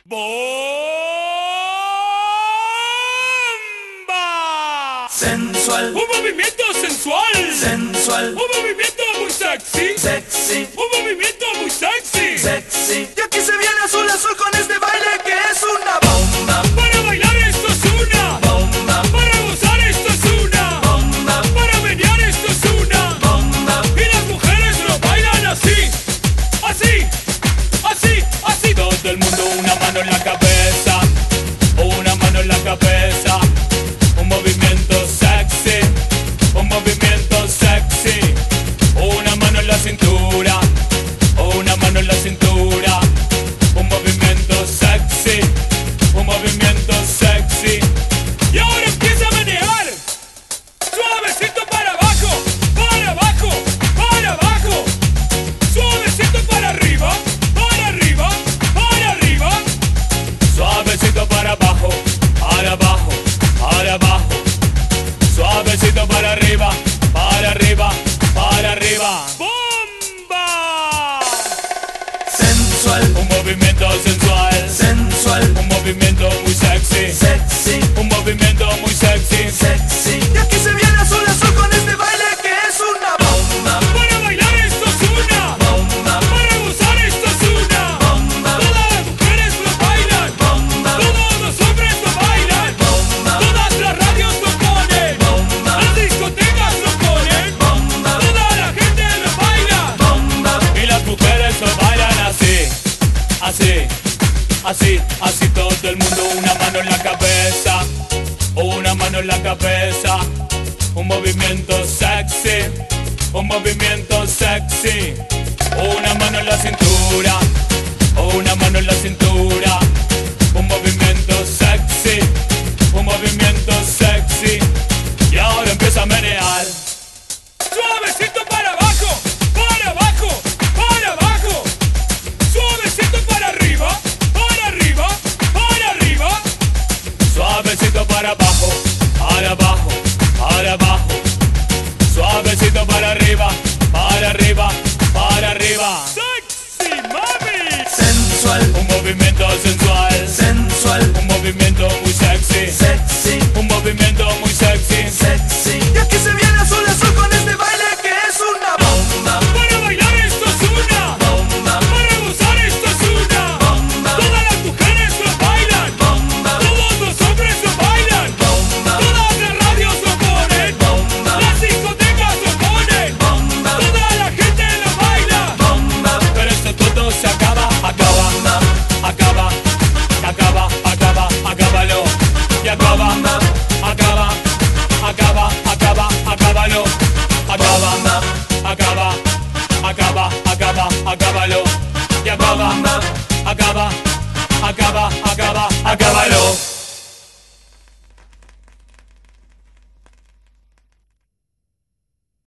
¡Bomba! Sensual, Un movimiento sensual. sensual, Un movimiento muy sexy. sexy, Un movimiento muy sexy. sexy. Y aquí se viene azul azul con este baile que es una bomba, Para bailar esto es una. bomba, Para gozar esto es una. bomba, Para menear esto es una. bomba. Y las mujeres lo bailan así. Así. Así. Así. Todo el mundo una mano en la cabeza. Una mano en la cabeza. Un movimiento sexy. Un movimiento sexy. Una mano en la cintura. Una mano en la cintura. Un movimiento sexy. Un movimiento sexy. Y ahora empieza a menear. Suavecito para abajo. Para abajo. Para abajo. Suavecito para arriba. Para arriba. Para arriba. Suavecito para abajo. Para abajo. Para abajo. Suavecito para arriba. Para arriba. Para arriba. ¡Bomba! Sensual, Un movimiento sensual. sensual, Un movimiento muy sexy. sexy, Un movimiento muy sexy. sexy. Y aquí se viene azul azul con este baile que es una bomba, Para bailar esto es una. bomba, Para gozar esto es una. bomba, Todas las mujeres lo bailan. bomba, Todos los hombres lo bailan. bomba, Todas las radios lo ponen. bomba, Las discotecas lo ponen. bomba, Toda la gente lo baila. bomba. Y las mujeres lo bailan así. Así. Así. Así todo el mundo. Una mano en la cabeza. Una mano en la cabeza. Un movimiento sexy. Un movimiento sexy. Una mano en la cintura. Una mano en la cintura. Un movimiento sexy. Un movimiento sexy. Y ahora empieza a menear. Suavecito para abajo. Para abajo. Para abajo. Suavecito para arriba. Para arriba. Para arriba. Suavecito para abajo. Para abajo. Para abajo. Suavecito para arriba. Para arriba. Para arriba. Sexy mami. Sensual, Un movimiento sensual. sensual, Un movimiento muy sexy. sexy, Un movimiento muy sexy. sexy. Y aquí se viene azul azul con este baile que es una bomba, Para bailar esto es una. bomba, Para gozar esto es una. bomba, Todas las mujeres lo bailan. bomba, Todos los hombres lo bailan. bomba, Todas las radios lo ponen. bomba, Las discotecas lo ponen. bomba, Toda la gente lo baila. bomba, Pero esto todo se acaba. Acaba. Acaba. Acaba. Acaba. Acábalo. Y acaba. Acaba. Acaba. Acaba. Acábalo. Acaba. Acaba. Acaba. Acaba. Acábalo. Y acaba. Acaba. Acaba. Acaba. Acábalo.